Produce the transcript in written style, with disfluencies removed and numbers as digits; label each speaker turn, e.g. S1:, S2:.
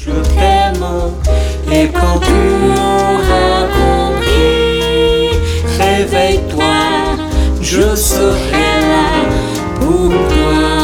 S1: je t'aime. Et quand tu auras compris, réveille-toi, je serai là pour toi.